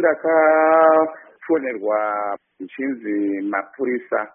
ndakafonerwa zvichinzi mapurisa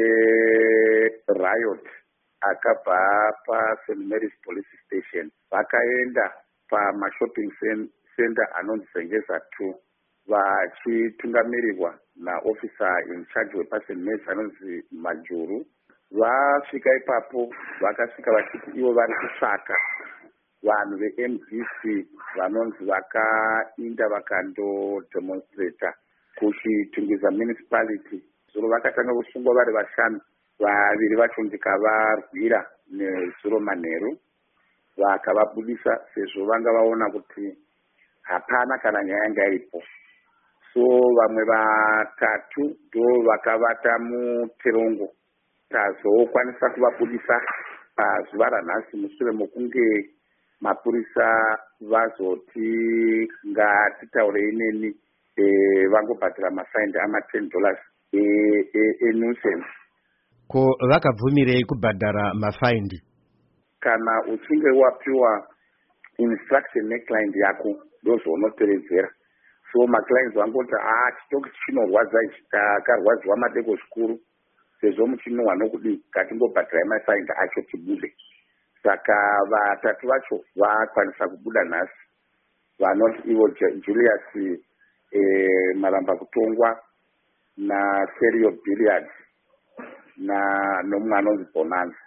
eriot akabva paSt Mary's Police Station vakaenda pamashopping center anonzi Zengeza 2 vachitungamirirwa naofficer in charge wepaSt Mary's anonzi Majuru. Vasvika ipapo vakasvika vachiti ivo vari kutsvaka vanhu veMDC vanonzi vakainda vakandodemonstrata kuchitungidza municipality. Zvino vakatanga kusungwa vari vashanu, vaviri vacho ndikavarwira nezuro manheru vakavabudisa sezvo vanga vaona kuti hapana kana nyaya yanga iripo. So vamwe vatatu ndo vakavata muterongo tazokwanisa kuvabudisa pazuva ranhasi mushure mokunge mapurisa vazoti ngatitaurei neni vangobhadhira mafaindi ama$10 enuisance. Ko vakabvumirei kubhadhara mafaindi? Kana uchinge wapiwa instruction neclient yako ndozvaunoteredzera. So maclients vangoti chitoki chinorwadza ichi takarwadziwa madeko zvikuru sezvo muchinowa nokudii ngatimbobhadhirai mafaindi acho tibude. Saka vatatu vacho vakwanisa kubuda nhasi, vanoti ivo Julius Maramba Kutongwa naSerio Billiards nomwe anonzi Bonanza.